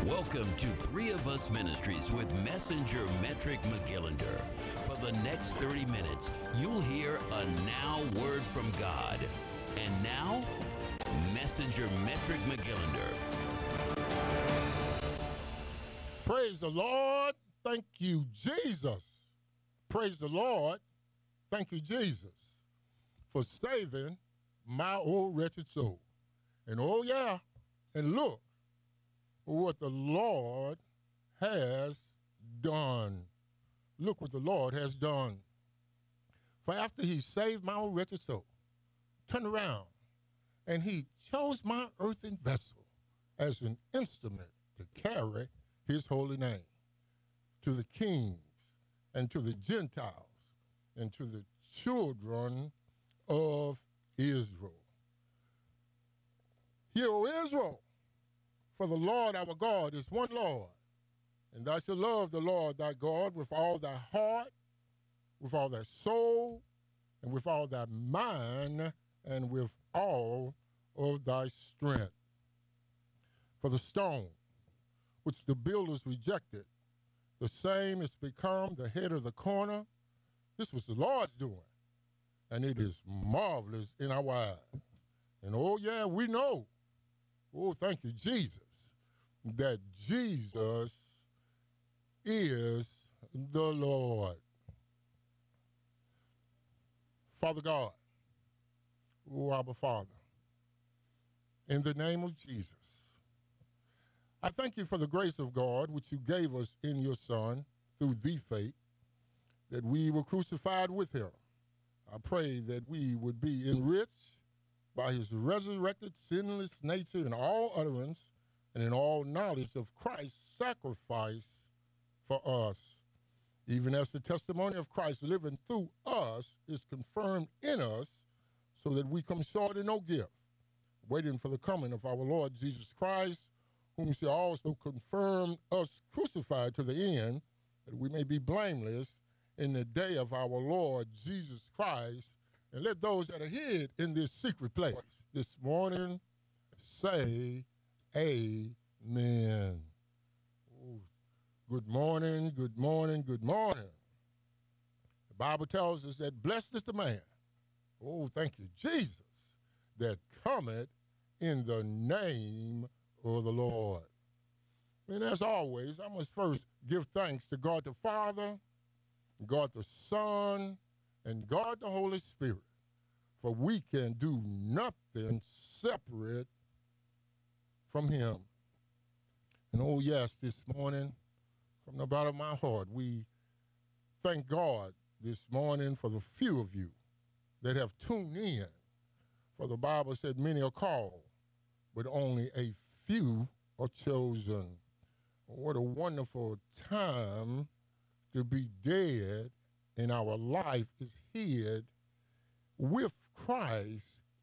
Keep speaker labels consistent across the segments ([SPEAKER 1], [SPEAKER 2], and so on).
[SPEAKER 1] Welcome to Three of Us Ministries with Messenger Metric McGillender. For the next 30 minutes, you'll hear a now word from God. And now, Messenger Metric McGillender.
[SPEAKER 2] Praise the Lord. Thank you, Jesus. Praise the Lord. Thank you, Jesus, for saving my old wretched soul. And oh, yeah, and look what the Lord has done. Look what the Lord has done. For after he saved my old wretched soul, turned around, and he chose my earthen vessel as an instrument to carry his holy name to the kings and to the Gentiles and to the children of Israel. Hear, O Israel, for the Lord our God is one Lord, and thou shalt love the Lord thy God with all thy heart, with all thy soul, and with all thy mind, and with all of thy strength. For the stone which the builders rejected, the same is become the head of the corner. This was the Lord's doing, and it is marvelous in our eyes. And oh yeah, we know, oh thank you, Jesus, that Jesus is the Lord. Father God, oh Abba Father, in the name of Jesus, I thank you for the grace of God which you gave us in your Son through the faith, that we were crucified with him. I pray that we would be enriched by his resurrected sinless nature in all utterance and in all knowledge of Christ's sacrifice for us, even as the testimony of Christ living through us is confirmed in us, so that we come short in no gift, waiting for the coming of our Lord Jesus Christ, whom shall also confirm us crucified to the end, that we may be blameless in the day of our Lord Jesus Christ. And let those that are hid in this secret place this morning say amen. Oh, good morning, good morning, good morning. The Bible tells us that blessed is the man, oh, thank you, Jesus, that cometh in the name of the Lord. And as always, I must first give thanks to God the Father, God the Son, and God the Holy Spirit, for we can do nothing separate from him. And oh yes, this morning, from the bottom of my heart, we thank God this morning for the few of you that have tuned in. For the Bible said many are called, but only a few are chosen. What a wonderful time to be dead and our life is hid with Christ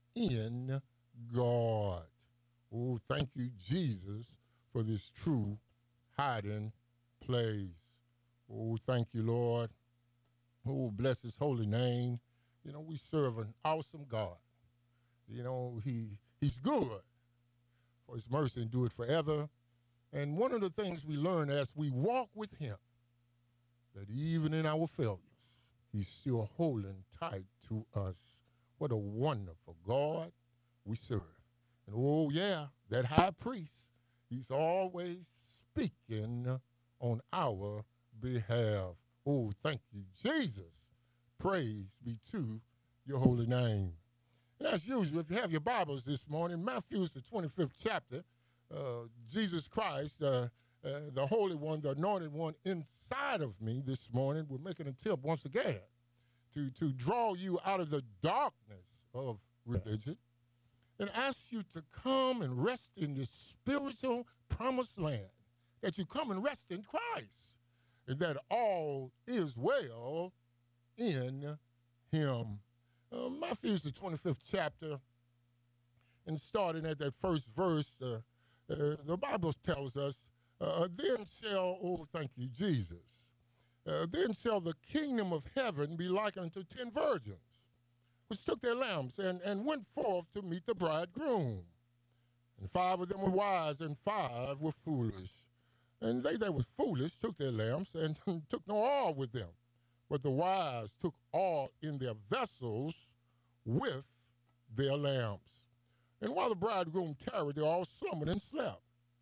[SPEAKER 2] in God. Oh, thank you, Jesus, for this true hiding place. Oh, thank you, Lord. Oh, bless his holy name. You know, we serve an awesome God. You know, he's good, for his mercy endureth forever. And one of the things we learn as we walk with him, that even in our failures, he's still holding tight to us. What a wonderful God we serve. And oh yeah, that high priest, he's always speaking on our behalf. Oh, thank you, Jesus. Praise be to your holy name. And as usual, if you have your Bibles this morning, Matthew's the 25th chapter. Jesus Christ, the Holy One, the Anointed One inside of me this morning, we're making an attempt once again to draw you out of the darkness of religion and ask you to come and rest in the spiritual promised land, that you come and rest in Christ, and that all is well in him. Matthew's the 25th chapter, and starting at that first verse, the Bible tells us, then shall, oh, thank you, Jesus, then shall the kingdom of heaven be likened unto 10 virgins, which took their lamps and went forth to meet the bridegroom. And 5 of them were wise, and 5 were foolish. And they that was foolish took their lamps and took no oil with them. But the wise took oil in their vessels with their lamps. And while the bridegroom tarried, they all slumbered and slept.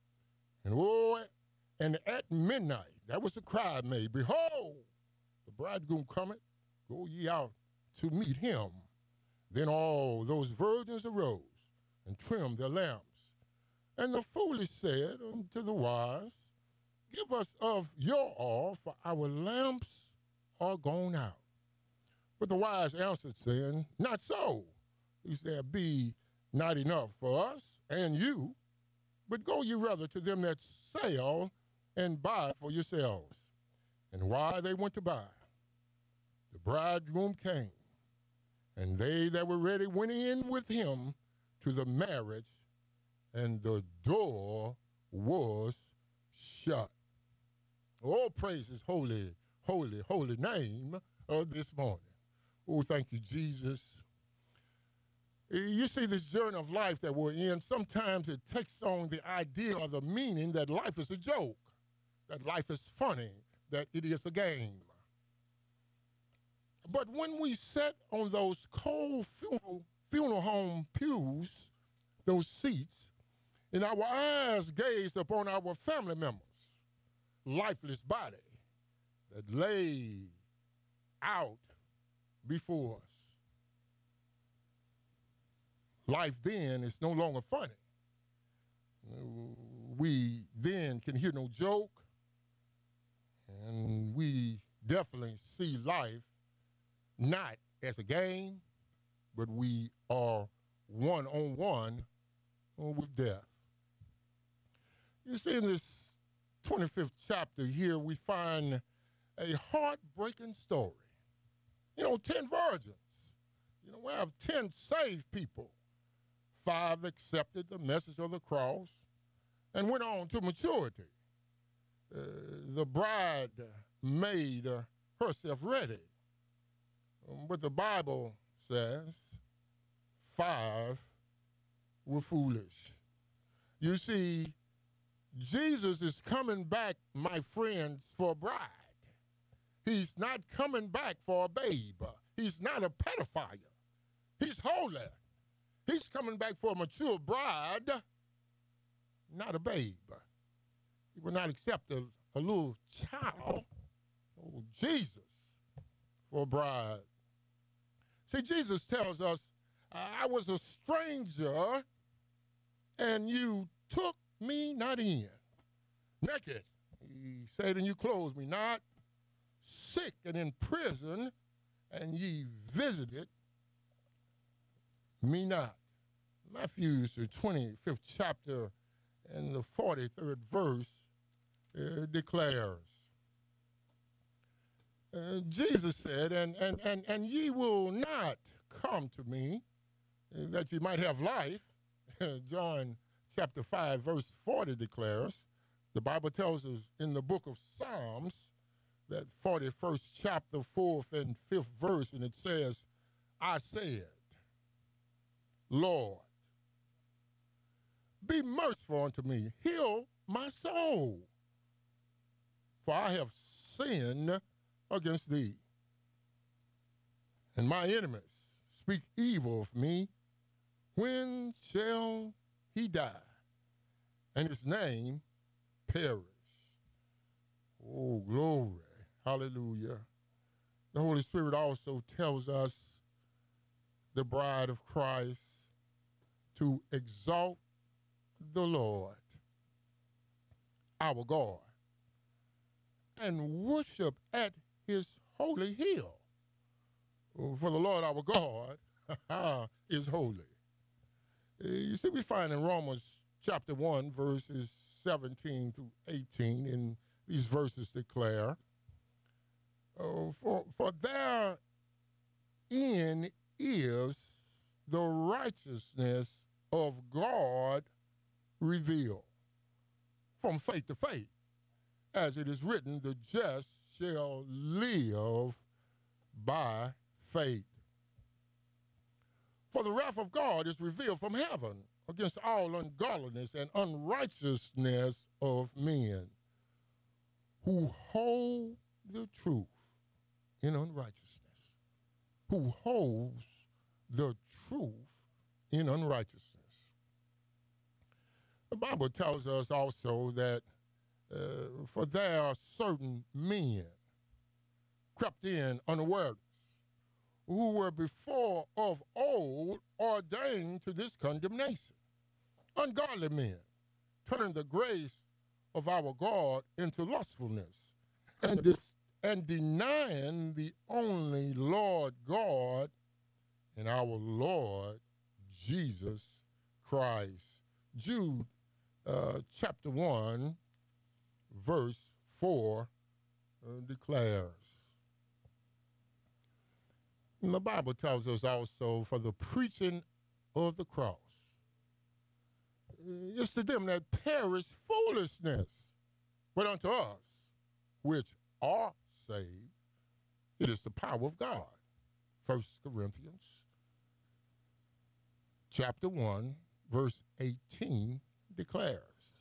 [SPEAKER 2] And at midnight, that was the cry made, behold, the bridegroom cometh, go ye out to meet him. Then all those virgins arose and trimmed their lamps. And the foolish said unto the wise, give us of your oil, for our lamps are gone out. But the wise answered, saying, not so. He said, be not enough for us and you, but go ye rather to them that sell and buy for yourselves. And while they went to buy, the bridegroom came, and they that were ready went in with him to the marriage, and the door was shut. Oh, praise his holy, holy, holy name of this morning. Oh, thank you, Jesus. You see, this journey of life that we're in, sometimes it takes on the idea or the meaning that life is a joke, that life is funny, that it is a game. But when we sit on those cold funeral home pews, those seats, and our eyes gaze upon our family members' lifeless body that lay out before us, life then is no longer funny. We then can hear no joke, and we definitely see life not as a game, but we are one-on-one with death. You see, in this 25th chapter here, we find a heartbreaking story. 10 virgins. We have 10 saved people. 5 accepted the message of the cross and went on to maturity. The bride made herself ready. But the Bible says 5 were foolish. You see, Jesus is coming back, my friends, for a bride. He's not coming back for a babe. He's not a pedophile. He's holy. He's coming back for a mature bride, not a babe. He will not accept a little child, Jesus, for a bride. See, Jesus tells us, I was a stranger, and you took me not in. Naked, he said, and you clothed me not. Sick and in prison, and ye visited me not. Matthew, the 25th chapter and the 43rd verse declares, Jesus said, and ye will not come to me that ye might have life. John chapter 5, verse 40 declares, the Bible tells us in the book of Psalms, that 41st chapter, 4th and 5th verse, and it says, I said, Lord, be merciful unto me, heal my soul, for I have sinned against thee. And my enemies speak evil of me. When shall he die, and his name perish? Oh, glory. Hallelujah. The Holy Spirit also tells us, the bride of Christ, to exalt the Lord, our God, and worship at his holy hill. For the Lord our God is holy. You see, we find in Romans chapter 1, verses 17 through 18, and these verses declare, for therein is the righteousness of God revealed from faith to faith, as it is written, the just shall live by faith. For the wrath of God is revealed from heaven against all ungodliness and unrighteousness of men, who hold the truth in unrighteousness, who holds the truth in unrighteousness. The Bible tells us also that for there are certain men crept in unawares, who were before of old ordained to this condemnation. Ungodly men turn the grace of our God into lustfulness, and denying the only Lord God and our Lord Jesus Christ. Jude chapter 1, verse 4 declares. And the Bible tells us also, for the preaching of the cross is to them that perish foolishness, but unto us which are saved, it is the power of God. 1 Corinthians chapter 1, verse 18 declares.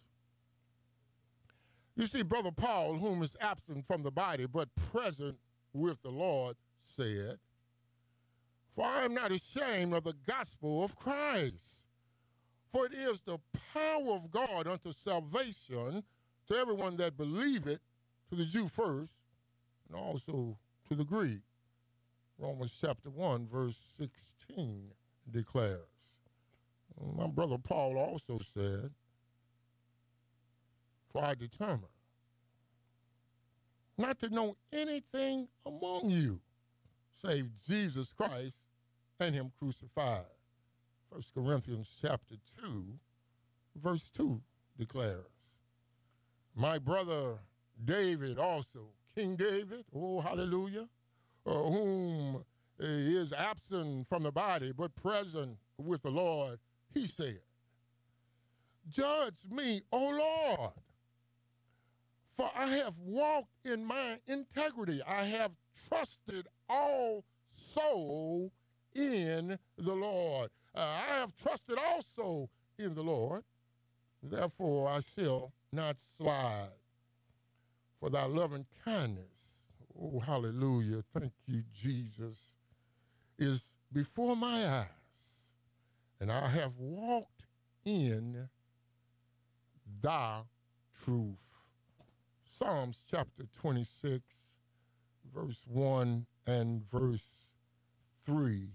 [SPEAKER 2] You see, Brother Paul, whom is absent from the body but present with the Lord, said, for I am not ashamed of the gospel of Christ, for it is the power of God unto salvation to everyone that believeth, to the Jew first, and also to the Greek. Romans chapter 1, verse 16 declares. My brother Paul also said, for I determined not to know anything among you save Jesus Christ and him crucified. 1 Corinthians chapter 2, verse 2 declares. My brother David also, King David, oh hallelujah, whom is absent from the body but present with the Lord, he said, judge me, O Lord, for I have walked in my integrity. I have trusted also in the Lord. I have trusted also in the Lord. Therefore, I shall not slide. For thy loving kindness, oh, hallelujah, thank you, Jesus, is before my eyes. And I have walked in thy truth. Psalms chapter 26, verse 1 and verse 3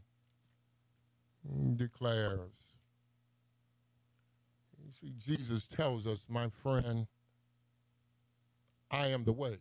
[SPEAKER 2] declares. You see, Jesus tells us, my friend, I am the way,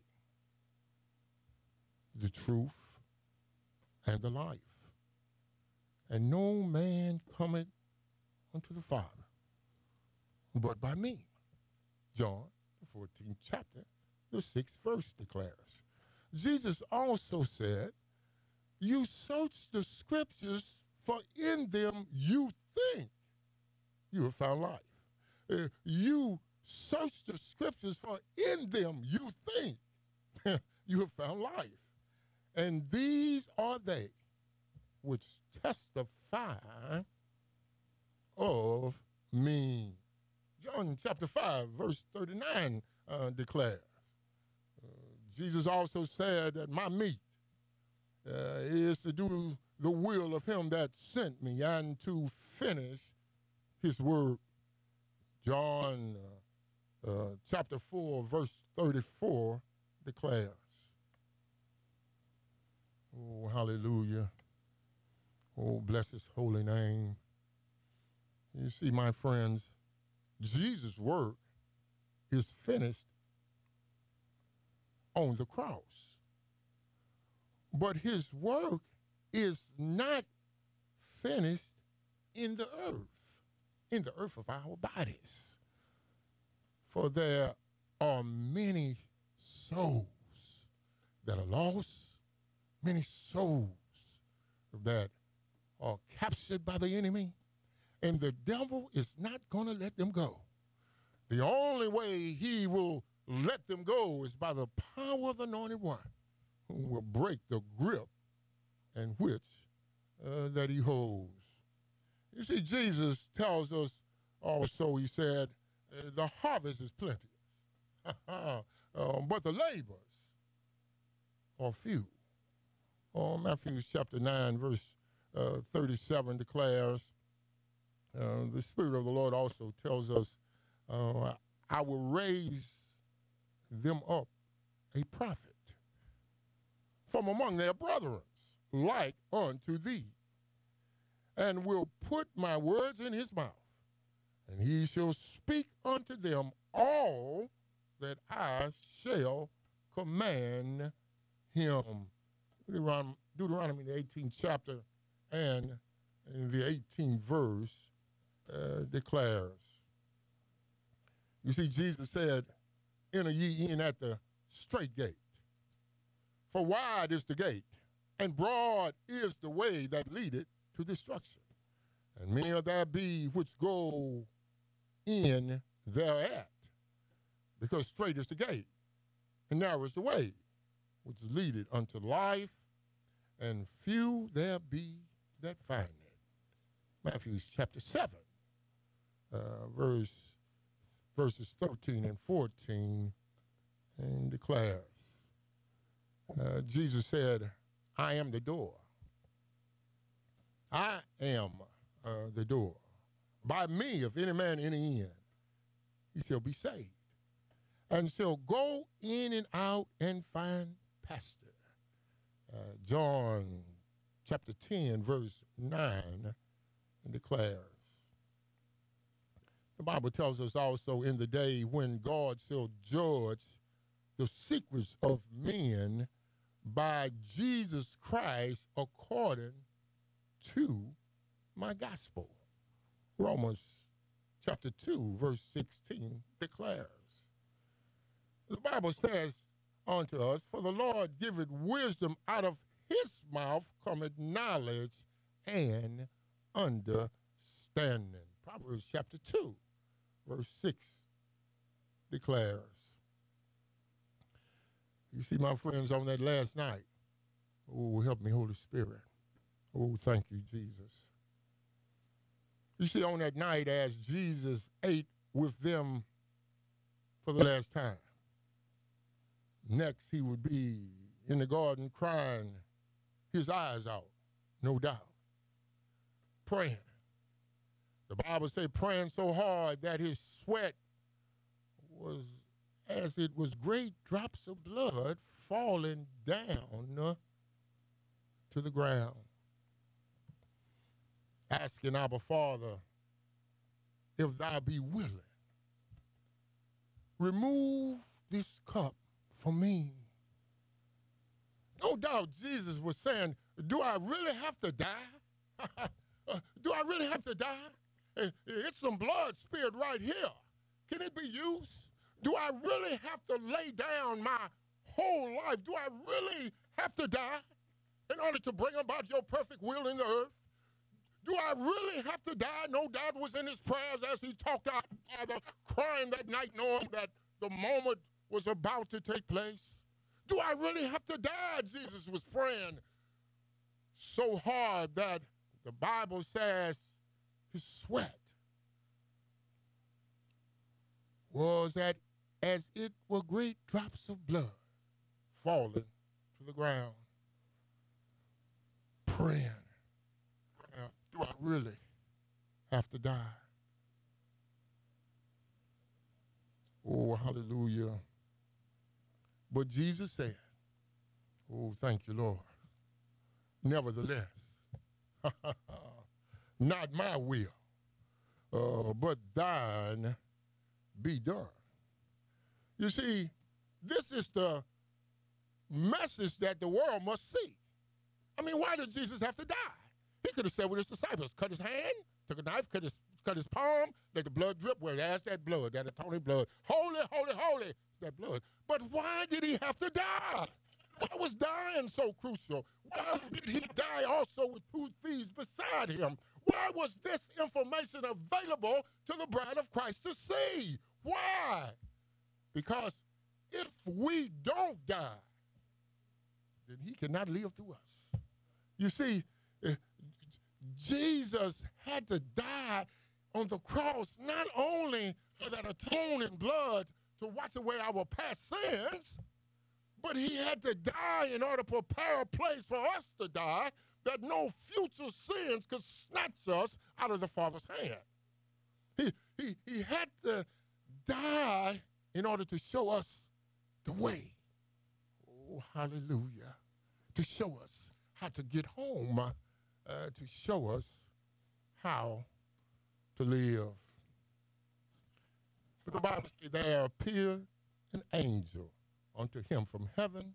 [SPEAKER 2] the truth, and the life. And no man cometh unto the Father but by me. John, the 14th chapter, the 6th verse declares. Jesus also said, you search the scriptures, for in them you think you have found life. You search the scriptures, for in them you think you have found life. And these are they which testify of me. John chapter 5, verse 39 declares. Jesus also said that my meat is to do the will of him that sent me and to finish his work. John chapter 4, verse 34 declares. Oh, hallelujah. Oh, bless his holy name. You see, my friends, Jesus' work is finished on the cross. But his work is not finished in the earth of our bodies. For there are many souls that are lost, many souls that are captured by the enemy, and the devil is not going to let them go. The only way he will let them go is by the power of the anointed one, who will break the grip and which that he holds. You see, Jesus tells us also, he said, the harvest is plenteous, but the labors are few. Matthew chapter 9, verse 37 declares, the Spirit of the Lord also tells us, I will raise them up a prophet from among their brethren, like unto thee, and will put my words in his mouth, and he shall speak unto them all that I shall command him. Deuteronomy, the 18th chapter and in the 18th verse declares. You see, Jesus said, enter ye in at the straight gate. For wide is the gate, and broad is the way that leadeth to destruction. And many of there be which go in thereat, because straight is the gate, and narrow is the way, which leadeth unto life, and few there be that find it. Matthew chapter 7, verses 13 and 14, and declares, Jesus said, I am the door. I am the door. By me, if any man enter in, he shall be saved, and shall go in and out and find pasture. John chapter 10, verse 9, declares. The Bible tells us also in the day when God shall judge the secrets of men by Jesus Christ according to my gospel. Romans chapter 2, verse 16 declares. The Bible says unto us, for the Lord giveth wisdom, out of his mouth cometh knowledge and understanding. Proverbs chapter 2, verse 6 declares. You see, my friends, on that last night, oh, help me, Holy Spirit. Oh, thank you, Jesus. You see, on that night, as Jesus ate with them for the last time, next he would be in the garden crying his eyes out, no doubt, praying. The Bible says praying so hard that his sweat was as it was great drops of blood falling down to the ground, asking Abba Father, if thou be willing, remove this cup from me. No doubt Jesus was saying, do I really have to die? Do I really have to die? It's some blood spilled right here. Can it be used? Do I really have to lay down my whole life? Do I really have to die in order to bring about your perfect will in the earth? Do I really have to die? No doubt was in his prayers as he talked out, Father, crying that night, knowing that the moment was about to take place. Do I really have to die? Jesus was praying so hard that the Bible says his sweat was as it were great drops of blood falling to the ground, praying, do I really have to die? Oh, hallelujah. But Jesus said, oh, thank you, Lord. Nevertheless, not my will, but thine be done. You see, this is the message that the world must see. I mean, why did Jesus have to die? He could have said with his disciples, cut his hand, took a knife, cut his palm, let the blood drip where there's that blood, that atoning blood. Holy, holy, holy, that blood. But why did he have to die? Why was dying so crucial? Why did he die also with two thieves beside him? Why was this information available to the bride of Christ to see? Why? Because if we don't die, then he cannot live through us. You see, Jesus had to die on the cross not only for that atoning blood to wash away our past sins, but he had to die in order to prepare a place for us to die, that no future sins could snatch us out of the Father's hand. He had to die in order to show us the way. Oh, hallelujah. To show us how to get home, to show us how to live. But the Bible says there appeared an angel unto him from heaven,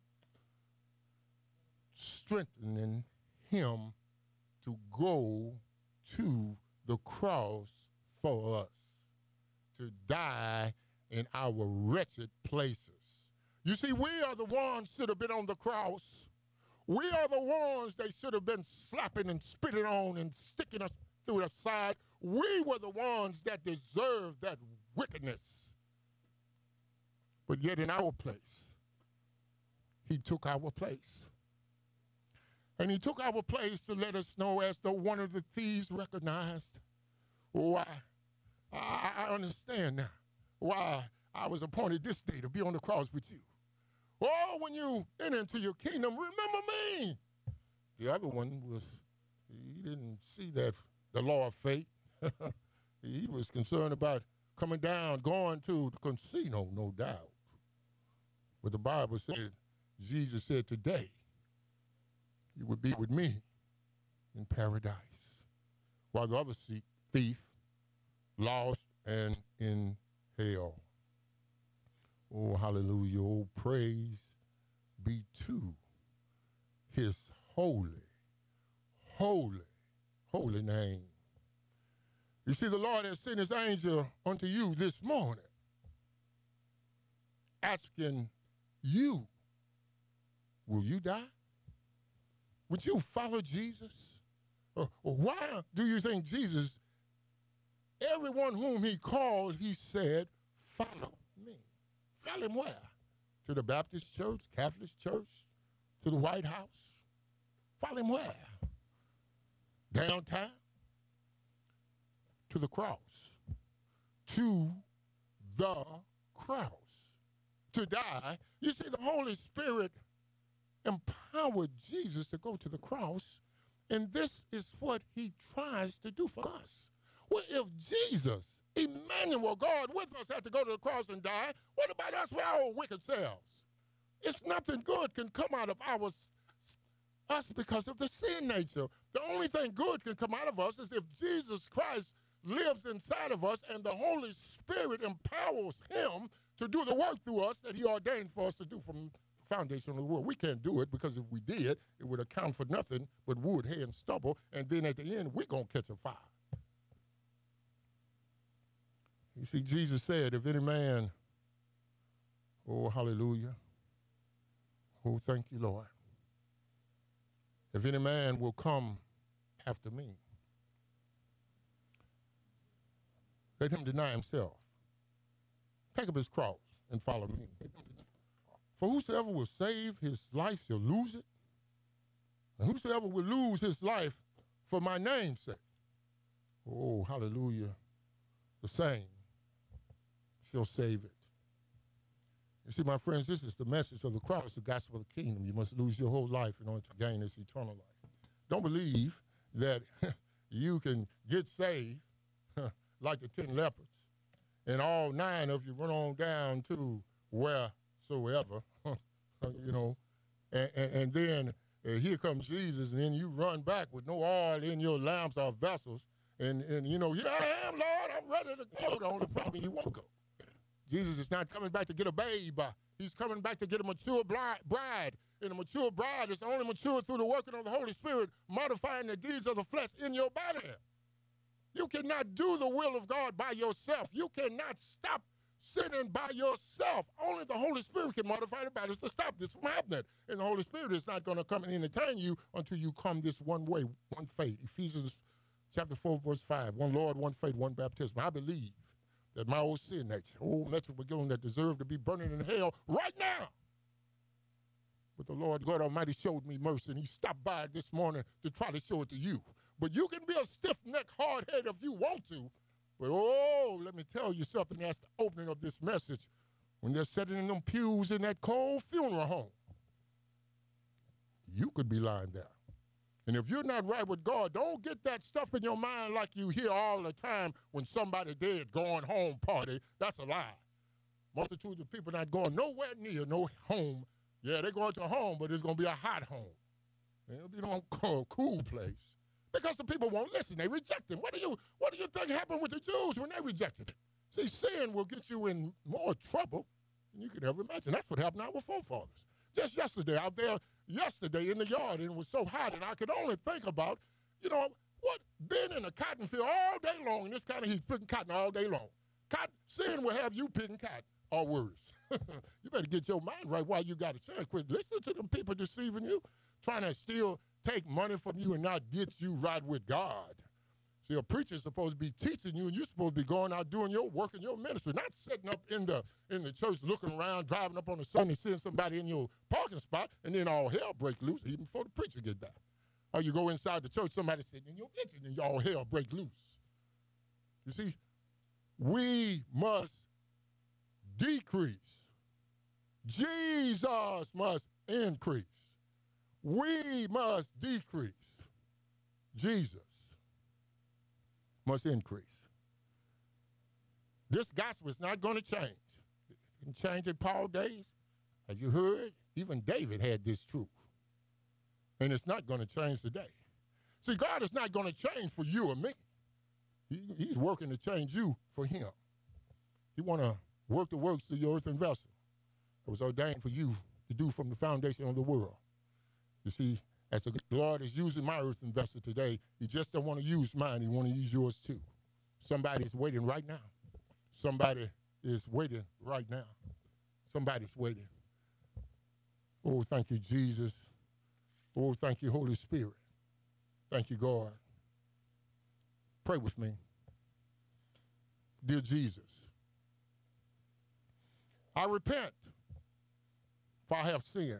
[SPEAKER 2] strengthening him to go to the cross for us, to die in our wretched places. You see, we are the ones that should have been on the cross. We are the ones they should have been slapping and spitting on and sticking us through the side. We were the ones that deserved that wickedness. But yet in our place, he took our place. And he took our place to let us know, as though one of the thieves recognized, oh, I understand now why I was appointed this day to be on the cross with you. Oh, when you enter into your kingdom, remember me. The other one he didn't see that, the law of fate. He was concerned about coming down, going to the casino, no doubt. But the Bible said, Jesus said, today you would be with me in paradise. While the other thief lost and in hell. Oh, hallelujah. Oh, praise be to his holy, holy, holy name. You see, the Lord has sent his angel unto you this morning, asking you, will you die? Would you follow Jesus? Or why do you think Jesus, everyone whom he called, he said, follow me? Follow him where? To the Baptist church, Catholic church, to the White House? Follow him where? Downtown? To the cross. To the cross. To die. You see, the Holy Spirit empowered Jesus to go to the cross, and this is what he tries to do for us. Well, if Jesus, Emmanuel, God with us, had to go to the cross and die, what about us with our own wicked selves? It's nothing good can come out of us because of the sin nature. The only thing good can come out of us is if Jesus Christ lives inside of us and the Holy Spirit empowers him to do the work through us that he ordained for us to do from the foundation of the world. We can't do it, because if we did, it would account for nothing but wood, hay, and stubble, and then at the end, we're going to catch a fire. You see, Jesus said, if any man, oh, hallelujah, oh, thank you, Lord. If any man will come after me, let him deny himself, take up his cross, and follow me. For whosoever will save his life shall lose it, and whosoever will lose his life for my name's sake, oh, hallelujah, the same shall save it. You see, my friends, this is the message of the cross, the gospel of the kingdom. You must lose your whole life in order to gain this eternal life. Don't believe that you can get saved like the 10 lepers, and all 9 of you run on down to wheresoever, you know, and then here comes Jesus, and then you run back with no oil in your lamps or vessels, and you know, here I am, Lord, I'm ready to go. The only problem, you won't go. Jesus is not coming back to get a babe. He's coming back to get a mature bride. And a mature bride is only mature through the working of the Holy Spirit, modifying the deeds of the flesh in your body. You cannot do the will of God by yourself. You cannot stop sinning by yourself. Only the Holy Spirit can modify the bodies to stop this from happening. And the Holy Spirit is not going to come and entertain you until you come this one way, one faith. Ephesians chapter 4, verse 5. One Lord, one faith, one baptism. I believe that my old sin nature, old natural beginning that deserved to be burning in hell right now. But the Lord God Almighty showed me mercy, and he stopped by this morning to try to show it to you. But you can be a stiff-necked, hard-head if you want to. But, oh, let me tell you something. That's the opening of this message. when they're sitting in them pews in that cold funeral home, you could be lying there. And if you're not right with God, don't get that stuff in your mind like you hear all the time when somebody dead going home party. That's a lie. Multitudes of people not going nowhere near no home. Yeah, they're going to a home, but it's going to be a hot home. It'll be no cool place. Because the people won't listen. They reject him. What do you think happened with the Jews when they rejected it? See, sin will get you in more trouble than you could ever imagine. That's what happened to our forefathers. Just yesterday, out there in the yard, and it was so hot, and I could only think about, being in a cotton field all day long, in this kind of heat, picking cotton all day long. Sin will have you picking cotton, or worse. You better get your mind right while you got a chance. Quit listening to them people deceiving you, trying to still take money from you and not get you right with God. See, a preacher's supposed to be teaching you, and you're supposed to be going out doing your work in your ministry, not sitting up in the church looking around, driving up on the Sunday, seeing somebody in your parking spot, and then all hell break loose even before the preacher get there. Or you go inside the church, somebody sitting in your kitchen, and all hell break loose. You see, we must decrease. Jesus must increase. We must decrease. Jesus must increase. This gospel is not going to change. It didn't change in Paul's days. As you heard, even David had this truth. And it's not going to change today. See, God is not going to change for you or me. He's working to change you for him. He want to work the works of your earthen vessel. It was ordained for you to do from the foundation of the world. You see, as the Lord is using my earthen vessel today, he just don't want to use mine. He want to use yours too. Somebody's waiting right now. Somebody is waiting right now. Somebody's waiting. Oh, thank you, Jesus. Oh, thank you, Holy Spirit. Thank you, God. Pray with me. Dear Jesus, I repent for I have sinned,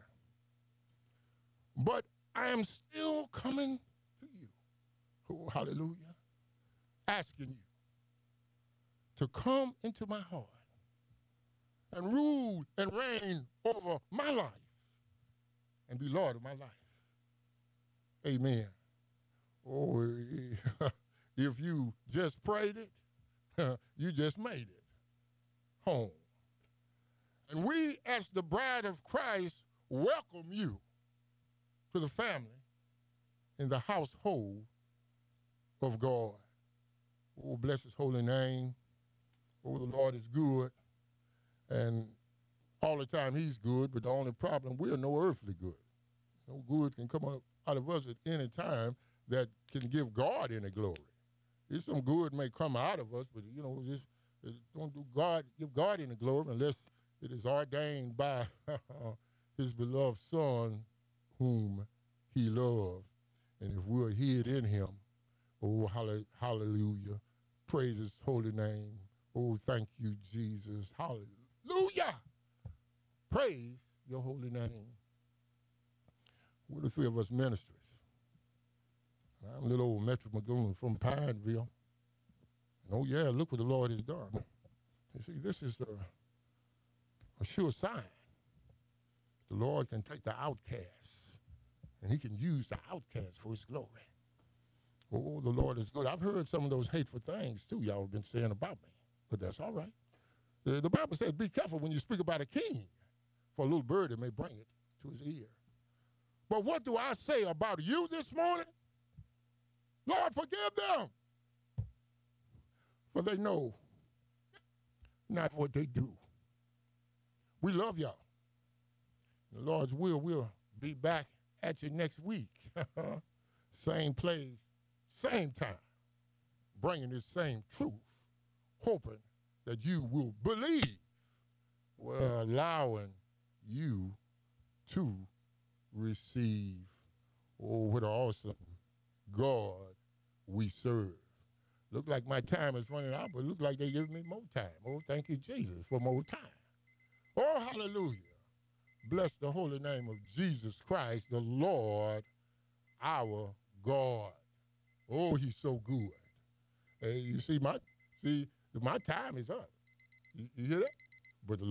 [SPEAKER 2] but I am still coming to you. Oh, hallelujah. Asking you to come into my heart and rule and reign over my life and be Lord of my life. Amen. Oh, if you just prayed it, you just made it home. And we, as the bride of Christ, welcome you to the family in the household of God. Oh, bless his holy name. Oh, the Lord is good. And all the time he's good, but the only problem, we are no earthly good. No good can come out of us at any time that can give God any glory. There's some good may come out of us, but, just don't give God any glory unless it is ordained by his beloved Son, whom he loved. And if we're hid in him, oh, hallelujah. Praise his holy name. Oh, thank you, Jesus. Hallelujah. Praise your holy name. We're the three of us ministers. I'm little old Metric McGoon from Pineville. And oh, yeah, look what the Lord has done. You see, this is a sure sign. The Lord can take the outcasts, and he can use the outcasts for his glory. Oh, the Lord is good. I've heard some of those hateful things, too, y'all have been saying about me, but that's all right. The Bible says, be careful when you speak about a king, for a little bird that may bring it to his ear. But what do I say about you this morning? Lord, forgive them, for they know not what they do. We love y'all. The Lord's will, we'll be back at you next week. Same place, same time, bringing this same truth, hoping that you will believe. We're allowing you to receive. Oh, what an awesome God we serve. Look like my time is running out, but look like they give me more time. Oh, thank you, Jesus, for more time. Oh, hallelujah. Bless the holy name of Jesus Christ, the Lord, our God. Oh, he's so good. Hey, you see, my time is up. You hear that? But the